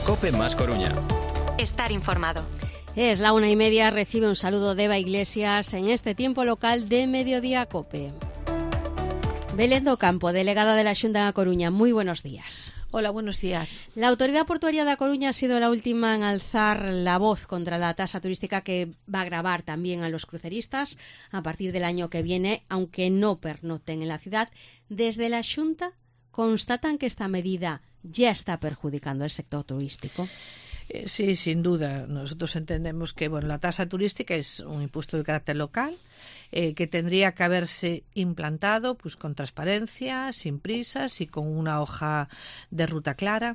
COPE más Coruña. Estar informado. Es la 1:30, recibe un saludo de Eva Iglesias en este tiempo local de Mediodía COPE. Belén do Campo, delegada de la Xunta de Coruña, muy buenos días. Hola, buenos días. La Autoridad Portuaria de Coruña ha sido la última en alzar la voz contra la tasa turística que va a gravar también a los cruceristas a partir del año que viene, aunque no pernocten en la ciudad. Desde la Xunta constatan que esta medida ya está perjudicando al sector turístico. Sí, sin duda. Nosotros entendemos que la tasa turística es un impuesto de carácter local que tendría que haberse implantado con transparencia, sin prisas y con una hoja de ruta clara.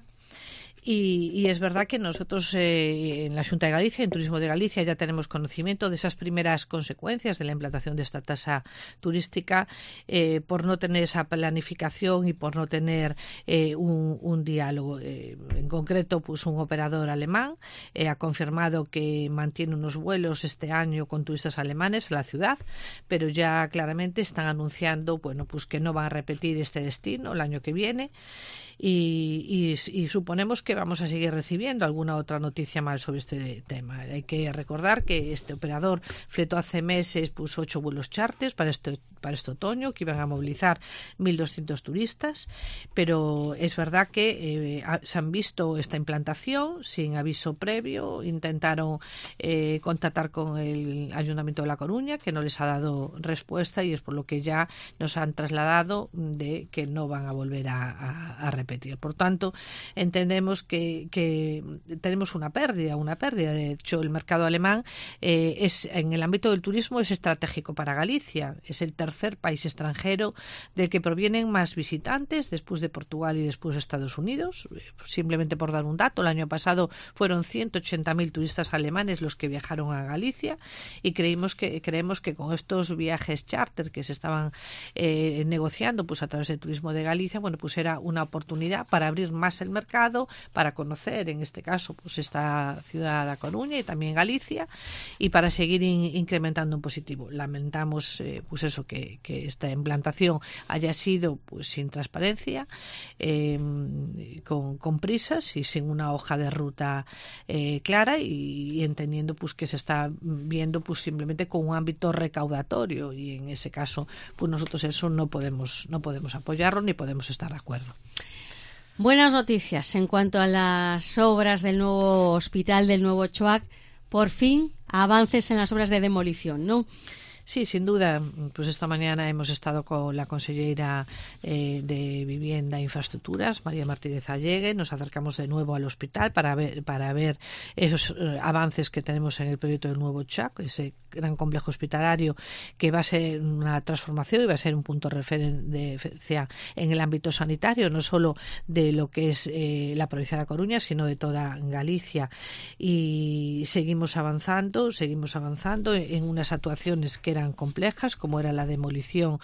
Y es verdad que nosotros en la Xunta de Galicia, en Turismo de Galicia, ya tenemos conocimiento de esas primeras consecuencias de la implantación de esta tasa turística por no tener esa planificación y por no tener un diálogo. En concreto, un operador alemán ha confirmado que mantiene unos vuelos este año con turistas alemanes a la ciudad, pero ya claramente están anunciando que no van a repetir este destino el año que viene. Y suponemos que vamos a seguir recibiendo alguna otra noticia más sobre este tema. Hay que recordar que este operador fletó hace meses 8 vuelos charters para este otoño, que iban a movilizar 1.200 turistas, pero es verdad que se han visto esta implantación sin aviso previo. Intentaron contactar con el Ayuntamiento de La Coruña, que no les ha dado respuesta, y es por lo que ya nos han trasladado de que no van a volver a repetir. Por tanto, entendemos que tenemos una pérdida. De hecho, el mercado alemán en el ámbito del turismo es estratégico para Galicia. Es el tercer país extranjero del que provienen más visitantes, después de Portugal y después de Estados Unidos. Simplemente por dar un dato, el año pasado fueron 180.000 turistas alemanes los que viajaron a Galicia, y creemos que con estos viajes charter que se estaban negociando a través del Turismo de Galicia, era una oportunidad para abrir más el mercado, para conocer, en este caso, esta ciudad de Coruña y también Galicia, y para seguir incrementando en positivo. Lamentamos que esta implantación haya sido sin transparencia, con prisas y sin una hoja de ruta clara, y entendiendo que se está viendo simplemente con un ámbito recaudatorio, y en ese caso nosotros eso no podemos apoyarlo ni podemos estar de acuerdo. Buenas noticias en cuanto a las obras del nuevo hospital, del nuevo CHOAC. Por fin, avances en las obras de demolición, ¿no? Sí, sin duda. Esta mañana hemos estado con la consellera de Vivienda e Infraestructuras, María Martínez Allegue. Nos acercamos de nuevo al hospital para ver esos avances que tenemos en el proyecto del nuevo CHOAC, ese gran complejo hospitalario que va a ser una transformación y va a ser un punto de referencia en el ámbito sanitario, no solo de lo que es la provincia de Coruña, sino de toda Galicia. Y seguimos avanzando en unas actuaciones que eran complejas, como era la demolición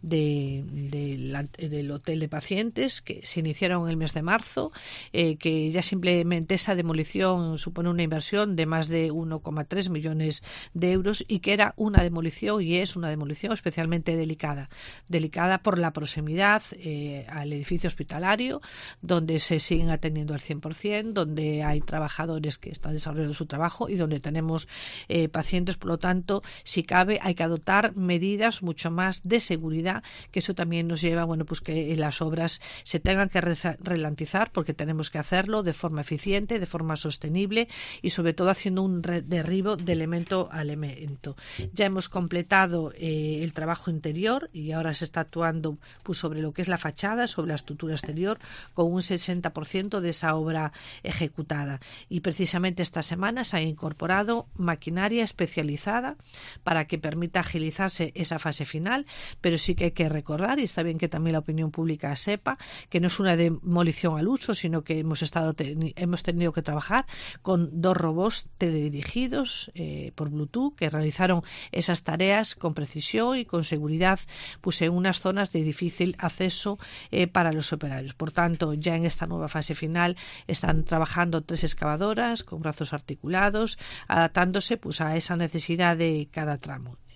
del hotel de pacientes, que se iniciaron el mes de marzo, que ya simplemente esa demolición supone una inversión de más de 1,3 millones de euros, y que era una demolición, y es una demolición especialmente delicada por la proximidad al edificio hospitalario, donde se siguen atendiendo al 100%, donde hay trabajadores que están desarrollando su trabajo y donde tenemos pacientes. Por lo tanto, si cabe, hay que adoptar medidas mucho más de seguridad, que eso también nos lleva que las obras se tengan que ralentizar, porque tenemos que hacerlo de forma eficiente, de forma sostenible, y sobre todo haciendo un derribo de elemento a elemento. Ya hemos completado el trabajo interior, y ahora se está actuando sobre lo que es la fachada, sobre la estructura exterior, con un 60% de esa obra ejecutada. Y precisamente esta semana se ha incorporado maquinaria especializada para que permita agilizarse esa fase final, pero sí que hay que recordar, y está bien que también la opinión pública sepa, que no es una demolición al uso, sino que hemos tenido que trabajar con 2 robots teledirigidos por Bluetooth, que realizaron esas tareas con precisión y con seguridad, en unas zonas de difícil acceso para los operarios. Por tanto, ya en esta nueva fase final están trabajando 3 excavadoras con brazos articulados, adaptándose a esa necesidad de cada tramo.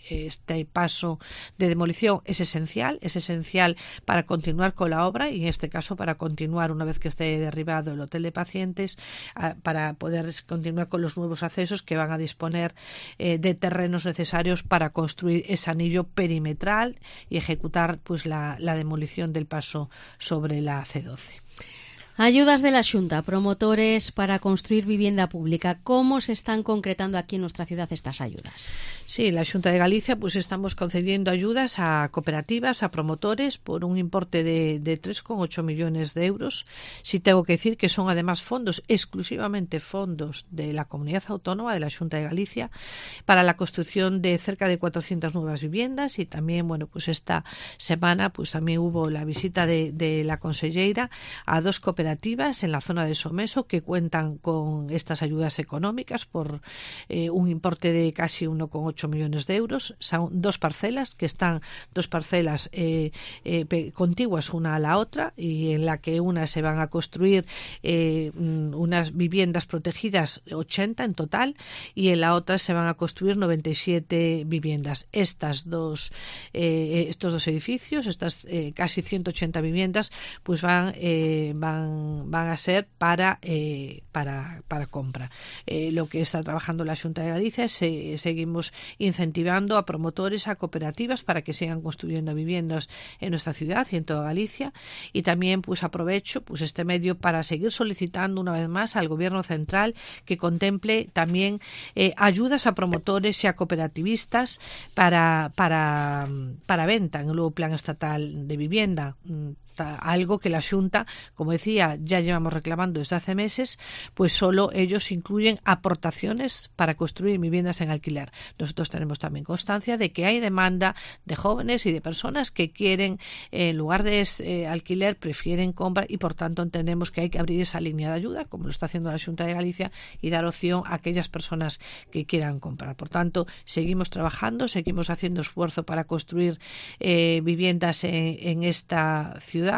este paso de demolición es esencial para continuar con la obra y en este caso para continuar una vez que esté derribado el hotel de pacientes, para poder continuar con los nuevos accesos que van a disponer de terrenos necesarios para construir ese anillo perimetral y ejecutar pues la demolición del paso sobre la C12. Ayudas de la Xunta, promotores para construir vivienda pública. ¿Cómo se están concretando aquí en nuestra ciudad estas ayudas? Sí, la Xunta de Galicia pues estamos concediendo ayudas a cooperativas, a promotores por un importe de 3,8 millones de euros. Sí tengo que decir que son además fondos, exclusivamente fondos de la Comunidad Autónoma de la Xunta de Galicia para la construcción de cerca de 400 nuevas viviendas y también, bueno, pues esta semana pues también hubo la visita de la conselleira a 2 cooperativas en la zona de Someso que cuentan con estas ayudas económicas por un importe de casi 1,8 millones de euros. Son 2 parcelas que están contiguas una a la otra y en la que una se van a construir unas viviendas protegidas 80 en total y en la otra se van a construir 97 viviendas. Estos dos edificios, estas casi 180 viviendas, pues van a ser para compra. Lo que está trabajando la Xunta de Galicia es seguimos incentivando a promotores, a cooperativas para que sigan construyendo viviendas en nuestra ciudad y en toda Galicia y también pues aprovecho pues este medio para seguir solicitando una vez más al Gobierno central que contemple también ayudas a promotores y a cooperativistas para venta en el nuevo Plan Estatal de Vivienda. Algo que la Xunta, como decía, ya llevamos reclamando desde hace meses, pues solo ellos incluyen aportaciones para construir viviendas en alquiler. Nosotros tenemos también constancia de que hay demanda de jóvenes y de personas que quieren, en lugar de alquiler, prefieren compra y por tanto entendemos que hay que abrir esa línea de ayuda, como lo está haciendo la Xunta de Galicia, y dar opción a aquellas personas que quieran comprar. Por tanto, seguimos trabajando, seguimos haciendo esfuerzo para construir viviendas en esta ciudad.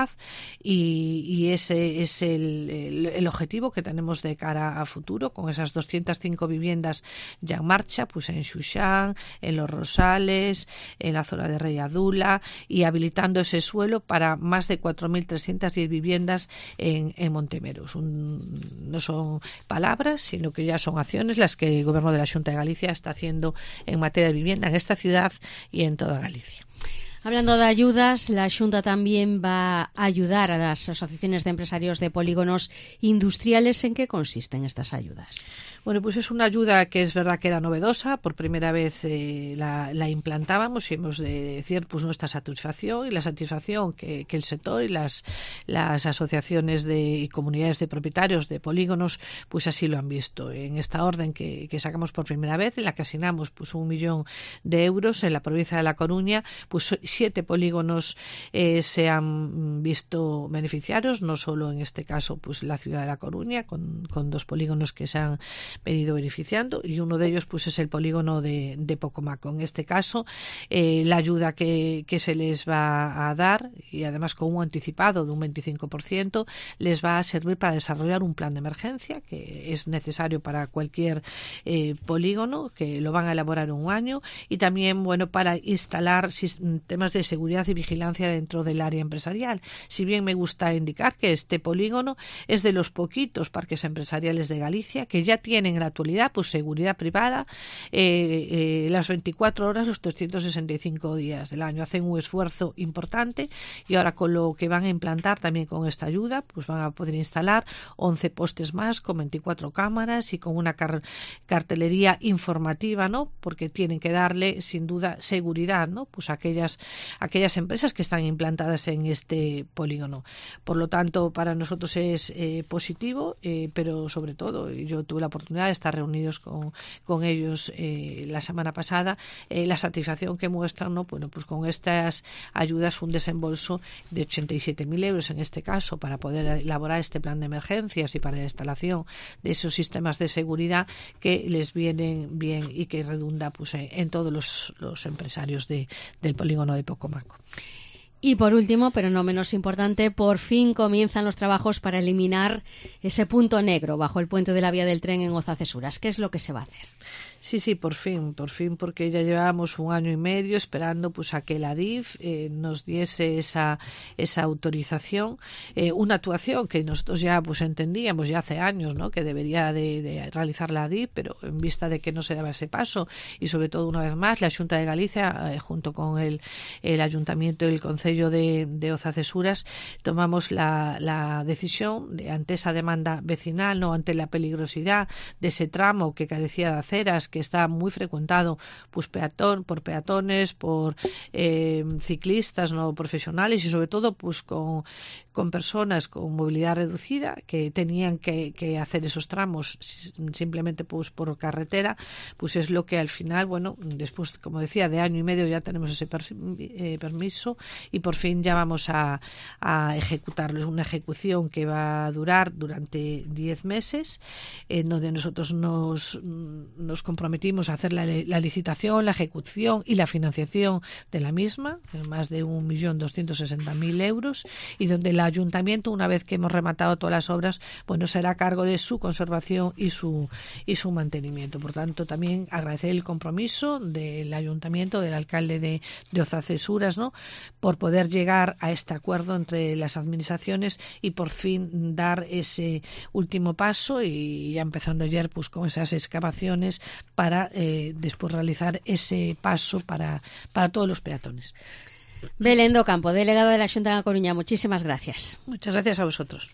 Y ese es el objetivo que tenemos de cara a futuro con esas 205 viviendas ya en marcha, pues en Xuxán, en Los Rosales, en la zona de Reyadula y habilitando ese suelo para más de 4.310 viviendas en Montemeros. No son palabras, sino que ya son acciones las que el Gobierno de la Xunta de Galicia está haciendo en materia de vivienda en esta ciudad y en toda Galicia. Hablando de ayudas, la Xunta también va a ayudar a las asociaciones de empresarios de polígonos industriales. ¿En qué consisten estas ayudas? Bueno, pues es una ayuda que es verdad que era novedosa. Por primera vez la implantábamos y hemos de decir pues nuestra satisfacción y la satisfacción que el sector y las asociaciones y comunidades de propietarios de polígonos pues así lo han visto. En esta orden que sacamos por primera vez, en la que asignamos pues 1 millón de euros en la provincia de La Coruña, pues 7 polígonos se han visto beneficiarios, no solo en este caso pues la ciudad de La Coruña, con 2 polígonos que se han venido beneficiando y uno de ellos pues es el polígono de Pocomaco. En este caso la ayuda que se les va a dar y además con un anticipado de un 25% les va a servir para desarrollar un plan de emergencia que es necesario para cualquier polígono, que lo van a elaborar en 1 año y también bueno para instalar temas de seguridad y vigilancia dentro del área empresarial. Si bien me gusta indicar que este polígono es de los poquitos parques empresariales de Galicia que ya tienen en la actualidad pues seguridad privada las 24 horas, los 365 días del año. Hacen un esfuerzo importante y ahora con lo que van a implantar también con esta ayuda pues van a poder instalar 11 postes más con 24 cámaras y con una cartelería informativa, ¿no? Porque tienen que darle sin duda seguridad, ¿no? Pues a aquellas empresas que están implantadas en este polígono. Por lo tanto, para nosotros es positivo, pero sobre todo, yo tuve la oportunidad de estar reunidos con ellos la semana pasada, la satisfacción que muestran, ¿no? Bueno, pues con estas ayudas un desembolso de 87.000 euros en este caso para poder elaborar este plan de emergencias y para la instalación de esos sistemas de seguridad que les vienen bien y que redunda pues en todos los empresarios del polígono de Pocomaco. Y por último, pero no menos importante, por fin comienzan los trabajos para eliminar ese punto negro bajo el puente de la vía del tren en Oza-Cesuras. ¿Qué es lo que se va a hacer? Sí, por fin, porque ya llevábamos 1 año y medio esperando pues a que la DIF nos diese esa autorización, una actuación que nosotros ya pues entendíamos ya hace años, ¿no?, que debería de realizar la DIF, pero en vista de que no se daba ese paso, y sobre todo una vez más la Xunta de Galicia junto con el Ayuntamiento y el Concello de Oza-Cesuras tomamos la decisión de, ante esa demanda vecinal, no, ante la peligrosidad de ese tramo que carecía de aceras, que está muy frecuentado pues por peatones, por ciclistas no profesionales, y sobre todo pues con personas con movilidad reducida que tenían que hacer esos tramos simplemente pues por carretera, pues es lo que al final, bueno, después, como decía, de 1 año y medio ya tenemos ese permiso, y por fin ya vamos a ejecutarlo. Es una ejecución que va a durar durante 10 meses, en donde nosotros nos comprometimos a hacer la licitación, la ejecución y la financiación de la misma, más de 1.260.000 euros, y donde el Ayuntamiento, una vez que hemos rematado todas las obras, bueno, será a cargo de su conservación y su mantenimiento. Por tanto, también agradecer el compromiso del Ayuntamiento, del alcalde de Oza-Cesuras, ¿no?, por poder llegar a este acuerdo entre las administraciones y por fin dar ese último paso, y ya empezando ayer pues con esas excavaciones para después realizar ese paso para todos los peatones. Belén do Campo, delegado de la Xunta de Coruña, muchísimas gracias. Muchas gracias a vosotros.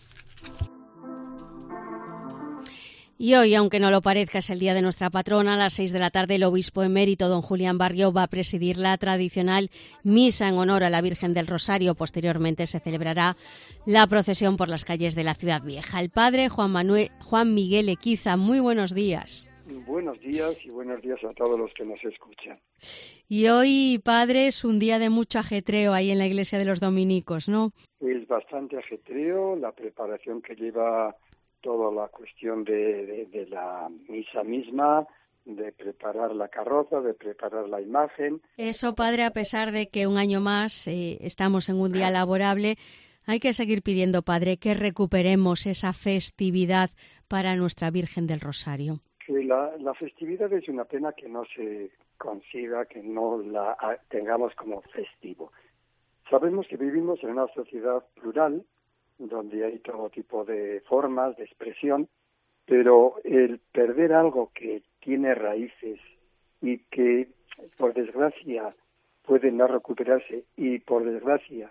Y hoy, aunque no lo parezca, es el día de nuestra patrona. A las 6 de la tarde, el obispo emérito, don Julián Barrio, va a presidir la tradicional misa en honor a la Virgen del Rosario. Posteriormente se celebrará la procesión por las calles de la Ciudad Vieja. El padre Juan Miguel Equiza, muy buenos días. Buenos días y buenos días a todos los que nos escuchan. Y hoy, padre, es un día de mucho ajetreo ahí en la iglesia de los dominicos, ¿no? Es bastante ajetreo la preparación que lleva toda la cuestión de la misa misma, de preparar la carroza, de preparar la imagen. Eso, padre, a pesar de que un año más estamos en un día laborable, hay que seguir pidiendo, padre, que recuperemos esa festividad para nuestra Virgen del Rosario. Que la festividad es una pena que no se consiga, que no la tengamos como festivo. Sabemos que vivimos en una sociedad plural, donde hay todo tipo de formas de expresión, pero el perder algo que tiene raíces y que, por desgracia, puede no recuperarse y, por desgracia,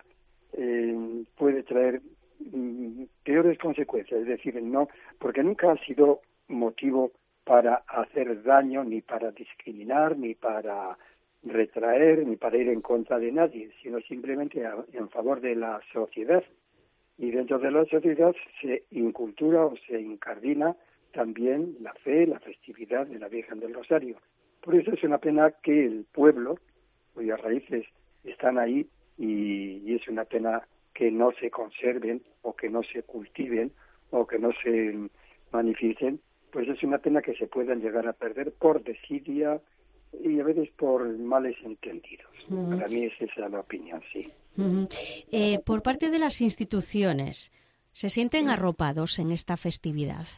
puede traer peores consecuencias, es decir, no, porque nunca ha sido motivo para hacer daño, ni para discriminar, ni para retraer, ni para ir en contra de nadie, sino simplemente en favor de la sociedad. Y dentro de la sociedad se incultura o se incardina también la fe, la festividad de la Virgen del Rosario. Por eso es una pena que el pueblo, cuyas raíces están ahí, y es una pena que no se conserven o que no se cultiven o que no se manifiesten, pues es una pena que se puedan llegar a perder por desidia y a veces por males entendidos. Para mí esa es la opinión, sí. Por parte de las instituciones, ¿se sienten arropados en esta festividad?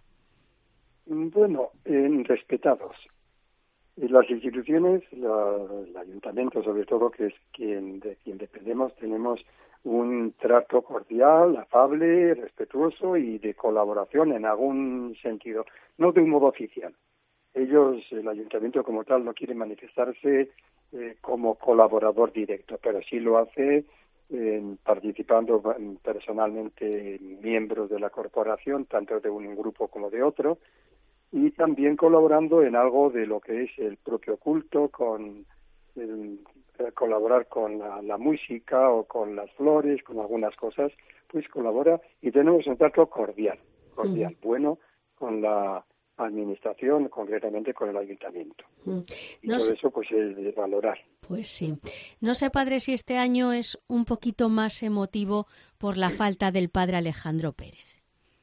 Bueno, respetados. Las instituciones, el ayuntamiento sobre todo, que es de quien dependemos, tenemos un trato cordial, afable, respetuoso y de colaboración en algún sentido, no de un modo oficial. Ellos, el ayuntamiento como tal, no quiere manifestarse como colaborador directo, pero sí lo hace participando personalmente miembros de la corporación, tanto de un grupo como de otro, y también colaborando en algo de lo que es el propio culto, colaborar con la música o con las flores, con algunas cosas, pues colabora y tenemos un trato cordial, bueno, con la administración, concretamente con el ayuntamiento. Y todo eso pues es de valorar. Pues sí. No sé, padre, si este año es un poquito más emotivo por la falta del padre Alejandro Pérez.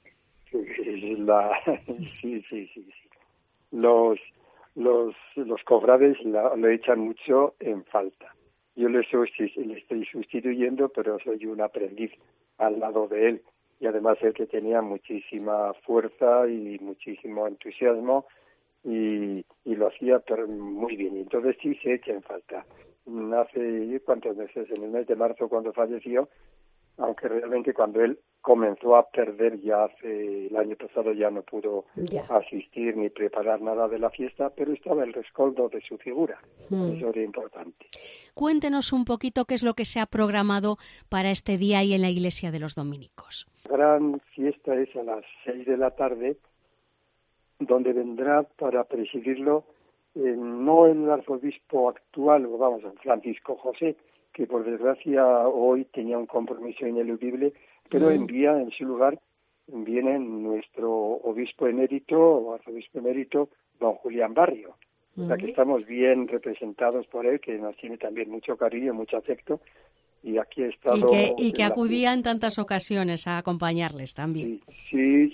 Sí. Los cofrades lo echan mucho en falta. Yo le estoy sustituyendo, pero soy un aprendiz al lado de él. Y además él, que tenía muchísima fuerza y muchísimo entusiasmo, y lo hacía muy bien. Entonces sí se echa en falta. Hace ¿cuántos meses? En el mes de marzo, cuando falleció, aunque realmente cuando él comenzó a perder ya el año pasado, ya no pudo asistir ni preparar nada de la fiesta, pero estaba el rescoldo de su figura. Eso era importante. Cuéntenos un poquito qué es lo que se ha programado para este día ahí en la iglesia de los dominicos. La gran fiesta es a las 6 de la tarde, donde vendrá para presidirlo no el arzobispo actual, Francisco José, que por desgracia hoy tenía un compromiso ineludible, pero envía en su lugar, viene nuestro obispo emérito o arzobispo emérito, don Julián Barrio. O sea que estamos bien representados por él, que nos tiene también mucho cariño, mucho afecto, y aquí ha estado... Y que acudía en tantas ocasiones a acompañarles también. Sí,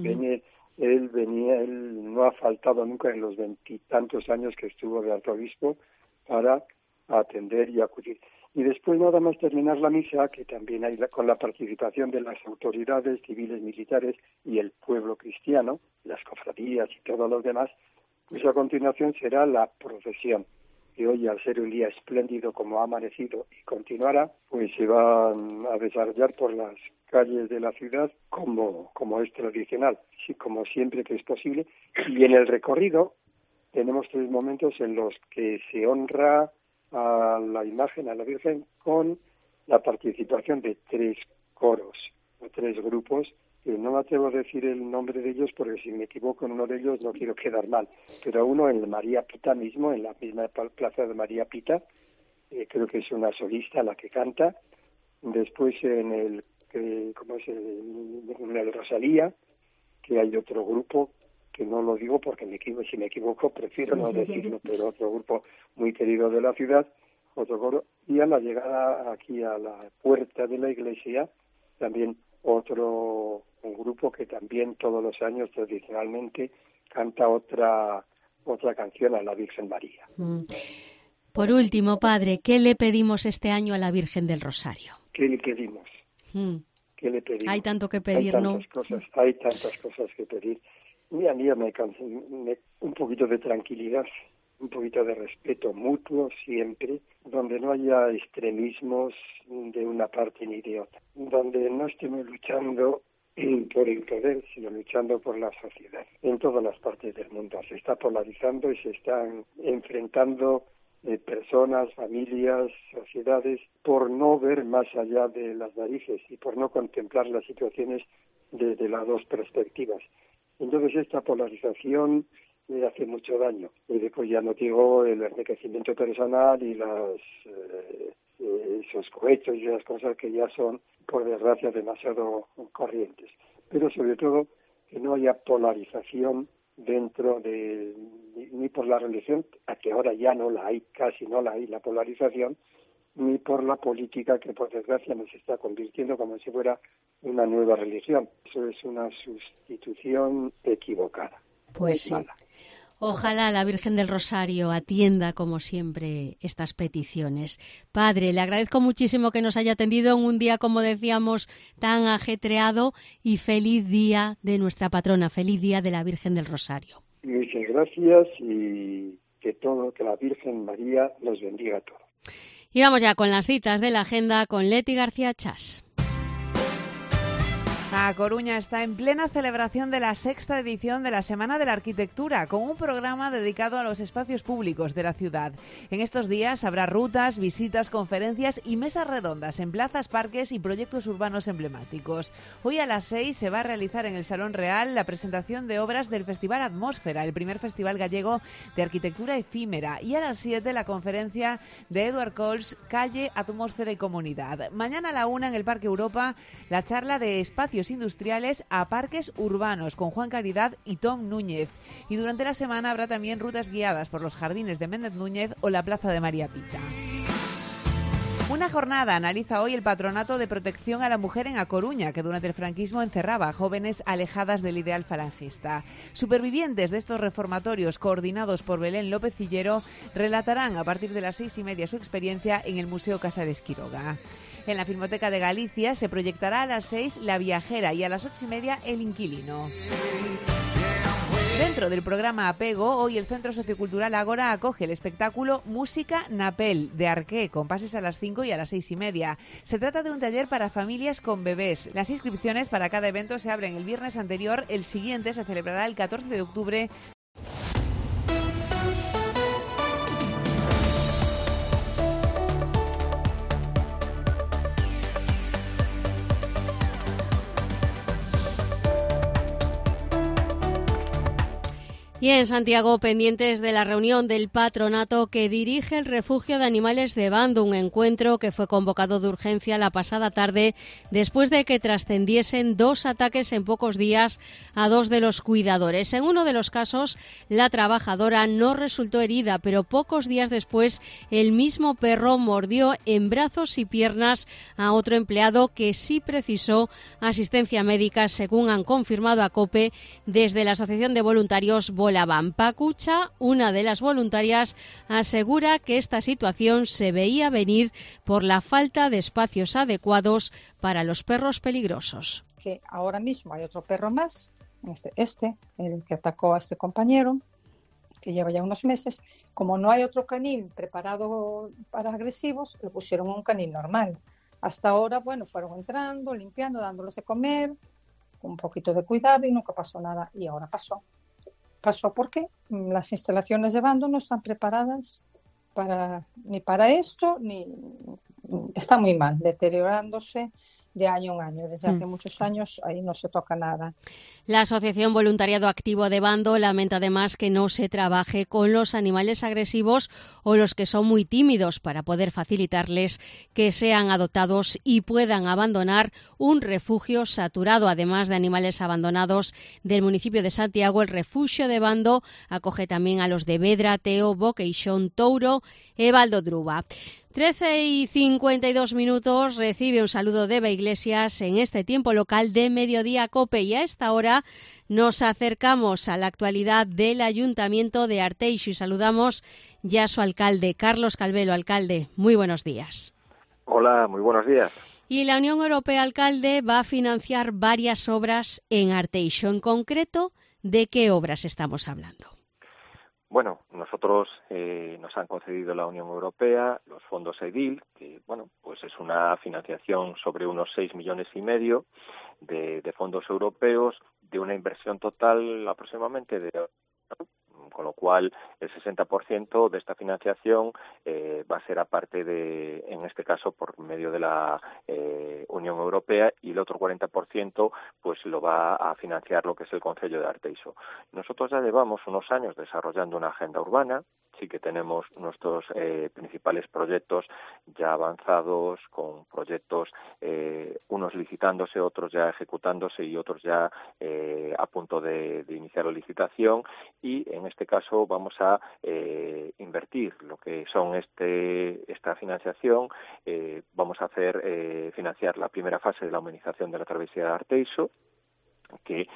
él no ha faltado nunca en los 20 y tantos años que estuvo de arzobispo para atender y acudir. Y después, nada más terminar la misa, que también hay con la participación de las autoridades civiles, militares y el pueblo cristiano, las cofradías y todos los demás, pues a continuación será la procesión. Y hoy, al ser un día espléndido como ha amanecido y continuará, pues se va a desarrollar por las calles de la ciudad como es tradicional, sí, como siempre que es posible. Y en el recorrido tenemos 3 momentos en los que se honra a la imagen, a la Virgen, con la participación de 3 coros o 3 grupos. No me atrevo a decir el nombre de ellos porque si me equivoco en uno de ellos no quiero quedar mal, pero uno en María Pita mismo, en la misma plaza de María Pita, creo que es una solista la que canta. Después en el Rosalía, que hay otro grupo que no lo digo porque si me equivoco prefiero no decirlo, pero otro grupo muy querido de la ciudad, otro coro, y a la llegada aquí a la puerta de la iglesia también un grupo que también todos los años tradicionalmente canta otra canción a la Virgen María. Por último, padre, ¿qué le pedimos este año a la Virgen del Rosario? ¿Qué le pedimos? ¿Qué le pedimos? Hay tanto que pedir, Hay tantas cosas que pedir. A mí un poquito de tranquilidad, un poquito de respeto mutuo siempre, donde no haya extremismos de una parte ni de otra, donde no estemos luchando por el poder, sino luchando por la sociedad. En todas las partes del mundo se está polarizando y se están enfrentando personas, familias, sociedades, por no ver más allá de las narices y por no contemplar las situaciones desde las 2 perspectivas. Entonces esta polarización hace mucho daño. Y después ya no digo el enriquecimiento personal y esos cohetes y esas cosas que ya son, por desgracia, demasiado corrientes. Pero sobre todo que no haya polarización dentro ni por la religión, a que ahora ya no la hay, casi no la hay la polarización, ni por la política que por desgracia nos está convirtiendo como si fuera una nueva religión. Eso es una sustitución equivocada. Pues sí. Mala. Ojalá la Virgen del Rosario atienda, como siempre, estas peticiones. Padre, le agradezco muchísimo que nos haya atendido en un día, como decíamos, tan ajetreado, y feliz día de nuestra patrona, feliz día de la Virgen del Rosario. Muchas gracias y que la Virgen María nos bendiga a todos. Y vamos ya con las citas de la agenda con Leti García Chas. A Coruña está en plena celebración de la 6ª edición de la Semana de la Arquitectura, con un programa dedicado a los espacios públicos de la ciudad. En estos días habrá rutas, visitas, conferencias y mesas redondas en plazas, parques y proyectos urbanos emblemáticos. Hoy a las 6 se va a realizar en el Salón Real la presentación de obras del Festival Atmósfera, el primer festival gallego de arquitectura efímera, y a las 7 la conferencia de Edward Coles, Calle, Atmósfera y Comunidad. Mañana a la 1 en el Parque Europa, la charla de espacios industriales a parques urbanos con Juan Caridad y Tom Núñez. Y durante la semana habrá también rutas guiadas por los jardines de Méndez Núñez o la plaza de María Pita. Una jornada analiza hoy el Patronato de Protección a la Mujer en A Coruña, que durante el franquismo encerraba a jóvenes alejadas del ideal falangista. Supervivientes de estos reformatorios, coordinados por Belén López Cillero, relatarán a partir de las 6:30 su experiencia en el Museo Casares Quiroga. En la Filmoteca de Galicia se proyectará a las 6 La Viajera y a las 8:30 El Inquilino. Dentro del programa Apego, hoy el Centro Sociocultural Ágora acoge el espectáculo Música Napel de Arqué, con pases a las 5 y a las 6:30. Se trata de un taller para familias con bebés. Las inscripciones para cada evento se abren el viernes anterior, el siguiente se celebrará el 14 de octubre. Y en Santiago, pendientes de la reunión del patronato que dirige el refugio de animales de Bando, un encuentro que fue convocado de urgencia la pasada tarde después de que trascendiesen 2 ataques en pocos días a 2 de los cuidadores. En uno de los casos, la trabajadora no resultó herida, pero pocos días después el mismo perro mordió en brazos y piernas a otro empleado que sí precisó asistencia médica, según han confirmado a COPE desde la Asociación de Voluntarios Volaban. Pacucha, una de las voluntarias, asegura que esta situación se veía venir por la falta de espacios adecuados para los perros peligrosos. Que ahora mismo hay otro perro más, el que atacó a este compañero, que lleva ya unos meses. Como no hay otro canil preparado para agresivos, le pusieron un canil normal. Hasta ahora, fueron entrando, limpiando, dándoles de comer, con un poquito de cuidado y nunca pasó nada. Y ahora pasó. Pasó porque las instalaciones de Bando no están preparadas ni para esto, ni está muy mal, deteriorándose de año en año. Desde hace muchos años ahí no se toca nada. La Asociación Voluntariado Activo de Bando lamenta además que no se trabaje con los animales agresivos o los que son muy tímidos para poder facilitarles que sean adoptados y puedan abandonar un refugio saturado. Además de animales abandonados del municipio de Santiago, el refugio de Bando acoge también a los de Vedra, Teo, Boqueixón, Touro e Valdodruba. 13:52 recibe un saludo de Eva Iglesias en este tiempo local de Mediodía COPE, y a esta hora nos acercamos a la actualidad del Ayuntamiento de Arteixo y saludamos ya a su alcalde, Carlos Calvelo. Alcalde, muy buenos días. Hola, muy buenos días. Y la Unión Europea, alcalde, va a financiar varias obras en Arteixo. En concreto, ¿de qué obras estamos hablando? Bueno, nosotros nos han concedido la Unión Europea los fondos EDIL, que pues es una financiación sobre unos 6,5 millones de fondos europeos, de una inversión total aproximadamente con lo cual el 60% de esta financiación va a ser aparte en este caso, por medio de la Unión Europea, y el otro 40% pues lo va a financiar lo que es el Concello de Arteixo. Nosotros ya llevamos unos años desarrollando una agenda urbana. Sí que tenemos nuestros principales proyectos ya avanzados, con proyectos unos licitándose, otros ya ejecutándose y otros ya a punto de iniciar la licitación, y en este caso vamos a invertir lo que son esta financiación. Vamos a financiar la primera fase de la humanización de la travesía de Arteixo, que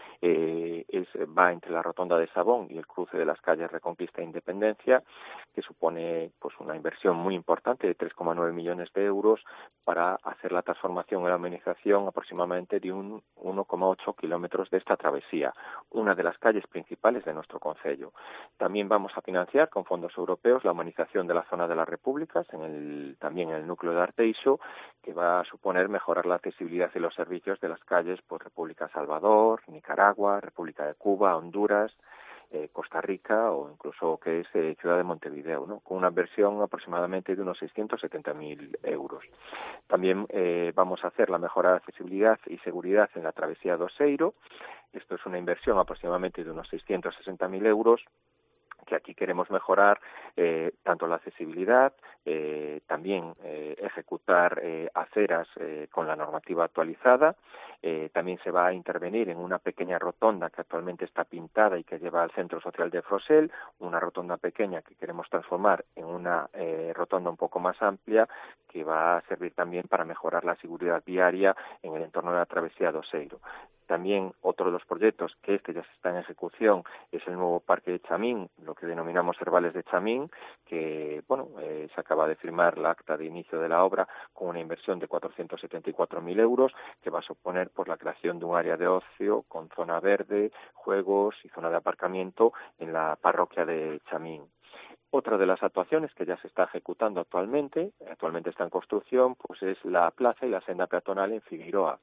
va entre la rotonda de Sabón y el cruce de las calles Reconquista e Independencia, que supone pues una inversión muy importante de 3,9 millones de euros para hacer la transformación y la amenización aproximadamente de 1,8 kilómetros de esta travesía, una de las calles principales de nuestro concello. También vamos a financiar con fondos europeos la humanización de la zona de las Repúblicas, también en el núcleo de Arteixo, que va a suponer mejorar la accesibilidad y los servicios de las calles pues República Salvador, Nicaragua, República de Cuba, Honduras, Costa Rica o incluso que es Ciudad de Montevideo, ¿no? Con una inversión aproximadamente de unos 670.000 euros. También vamos a hacer la mejora de accesibilidad y seguridad en la travesía do Oseiro. Esto es una inversión aproximadamente de unos 660.000 euros, que aquí queremos mejorar tanto la accesibilidad, también ejecutar aceras con la normativa actualizada. También se va a intervenir en una pequeña rotonda que actualmente está pintada y que lleva al Centro Social de Frosel, una rotonda pequeña que queremos transformar en una rotonda un poco más amplia, que va a servir también para mejorar la seguridad viaria en el entorno de la travesía do Oseiro. También otro de los proyectos, que ya se está en ejecución, es el nuevo parque de Chamín, lo que denominamos Herbales de Chamín, que se acaba de firmar la acta de inicio de la obra con una inversión de 474.000 euros, que va a suponer pues la creación de un área de ocio con zona verde, juegos y zona de aparcamiento en la parroquia de Chamín. Otra de las actuaciones que ya se está ejecutando actualmente está en construcción, pues es la plaza y la senda peatonal en Figueiroa,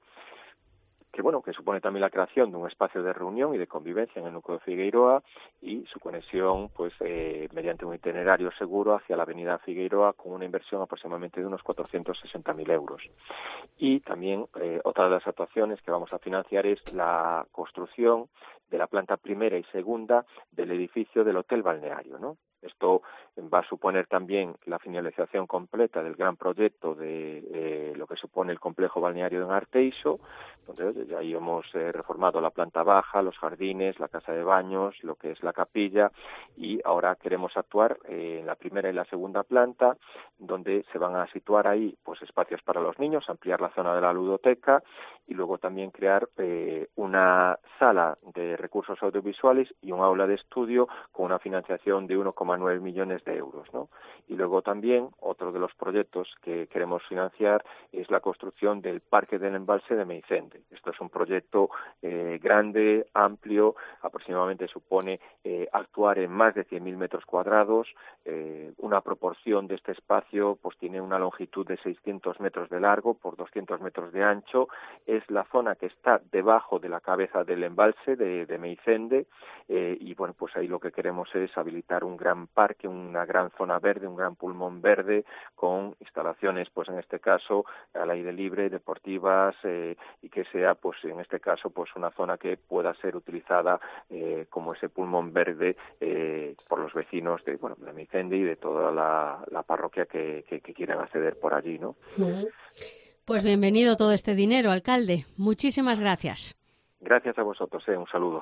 que supone también la creación de un espacio de reunión y de convivencia en el núcleo de Figueiroa y su conexión mediante un itinerario seguro hacia la avenida Figueiroa con una inversión aproximadamente de unos 460.000 euros. Y también otra de las actuaciones que vamos a financiar es la construcción de la planta primera y segunda del edificio del Hotel Balneario, ¿no? Esto va a suponer también la finalización completa del gran proyecto de lo que supone el complejo balneario en Arteixo, donde ya hemos reformado la planta baja, los jardines, la casa de baños, lo que es la capilla, y ahora queremos actuar en la primera y la segunda planta, donde se van a situar ahí pues espacios para los niños, ampliar la zona de la ludoteca y luego también crear una sala de recursos audiovisuales y un aula de estudio con una financiación de 1,9 millones de euros, ¿no? Y luego también otro de los proyectos que queremos financiar es la construcción del Parque del Embalse de Meicende. Esto es un proyecto grande, amplio, aproximadamente supone actuar en más de 100.000 metros cuadrados. Una proporción de este espacio pues tiene una longitud de 600 metros de largo por 200 metros de ancho. Es la zona que está debajo de la cabeza del embalse de Meicende y bueno, pues ahí lo que queremos es habilitar un gran parque, una gran zona verde, un gran pulmón verde con instalaciones, pues en este caso al aire libre, deportivas y que sea, pues en este caso, pues una zona que pueda ser utilizada como ese pulmón verde por los vecinos de Meicende y de toda la parroquia que quieran acceder por allí, ¿no? Pues bienvenido todo este dinero, alcalde. Muchísimas gracias. Gracias a vosotros, un saludo.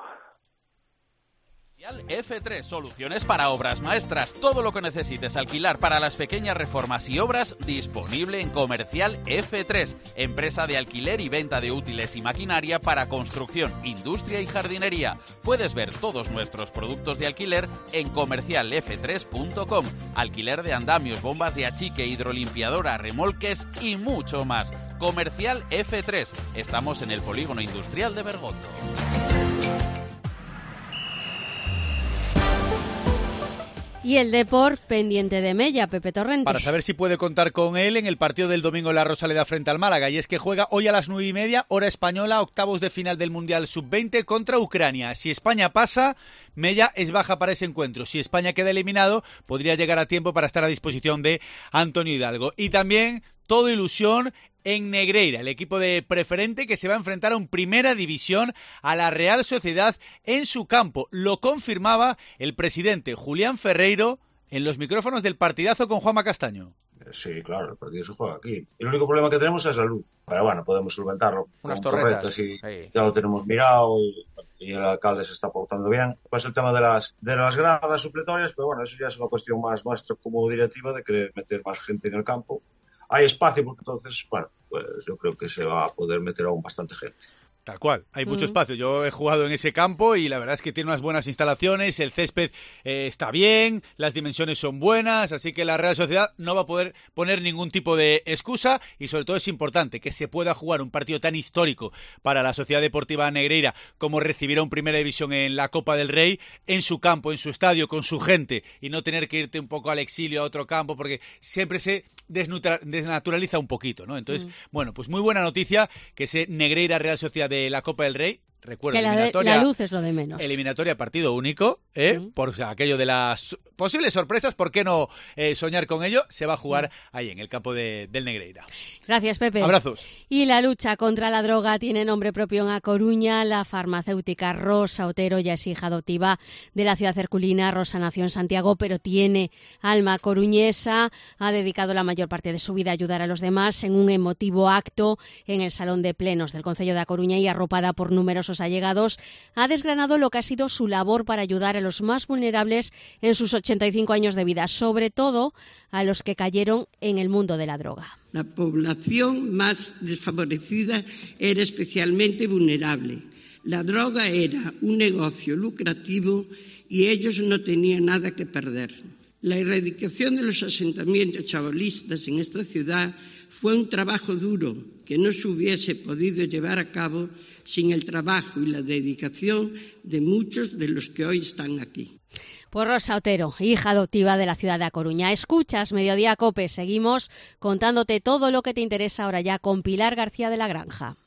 F3, soluciones para obras maestras. Todo lo que necesites alquilar para las pequeñas reformas y obras, disponible en Comercial F3, empresa de alquiler y venta de útiles y maquinaria para construcción, industria y jardinería. Puedes ver todos nuestros productos de alquiler en comercialf3.com. Alquiler de andamios, bombas de achique, hidrolimpiadora, remolques y mucho más. Comercial F3. Estamos en el Polígono Industrial de Bergondo. Y el Depor pendiente de Mella, Pepe Torrente. Para saber si puede contar con él en el partido del domingo en la Rosaleda frente al Málaga. Y es que juega hoy a las 9:30, hora española, octavos de final del Mundial Sub-20 contra Ucrania. Si España pasa, Mella es baja para ese encuentro. Si España queda eliminado, podría llegar a tiempo para estar a disposición de Antonio Hidalgo. Y también todo ilusión en Negreira, el equipo de Preferente que se va a enfrentar a un Primera División, a la Real Sociedad en su campo. Lo confirmaba el presidente Julián Ferreiro en los micrófonos del partidazo con Juanma Castaño. Sí, claro, el partido se juega aquí. El único problema que tenemos es la luz. Pero bueno, podemos solventarlo. Unas torretas. Y ya lo tenemos mirado y el alcalde se está portando bien. Pues el tema de las gradas supletorias, pero bueno, eso ya es una cuestión más nuestra como directiva de querer meter más gente en el campo. Hay espacio porque entonces, bueno, pues yo creo que se va a poder meter aún bastante gente. Tal cual, hay mucho espacio. Yo he jugado en ese campo y la verdad es que tiene unas buenas instalaciones, el césped está bien, las dimensiones son buenas, así que la Real Sociedad no va a poder poner ningún tipo de excusa y sobre todo es importante que se pueda jugar un partido tan histórico para la Sociedad Deportiva Negreira como recibir a un Primera División en la Copa del Rey, en su campo, en su estadio, con su gente y no tener que irte un poco al exilio a otro campo porque siempre se desnaturaliza un poquito, ¿no? Entonces, bueno, pues muy buena noticia que ese Negreira Real Sociedad de la Copa del Rey, recuerdo, que la luz es lo de menos. Eliminatoria partido único, por aquello de las posibles sorpresas, ¿por qué no soñar con ello? Se va a jugar ahí en el campo del Negreira. Gracias, Pepe. Abrazos. Y la lucha contra la droga tiene nombre propio en A Coruña. La farmacéutica Rosa Otero ya es hija adoptiva de la ciudad herculina. Rosa nació en Santiago, pero tiene alma coruñesa. Ha dedicado la mayor parte de su vida a ayudar a los demás en un emotivo acto en el Salón de Plenos del Concello de A Coruña y arropada por numerosos sus allegados, ha desgranado lo que ha sido su labor para ayudar a los más vulnerables en sus 85 años de vida, sobre todo a los que cayeron en el mundo de la droga. La población más desfavorecida era especialmente vulnerable. La droga era un negocio lucrativo y ellos no tenían nada que perder. La erradicación de los asentamientos chabolistas en esta ciudad fue un trabajo duro que no se hubiese podido llevar a cabo sin el trabajo y la dedicación de muchos de los que hoy están aquí. Pues Rosa Otero, hija adoptiva de la ciudad de A Coruña. Escuchas Mediodía COPE. Seguimos contándote todo lo que te interesa ahora ya con Pilar García de la Granja.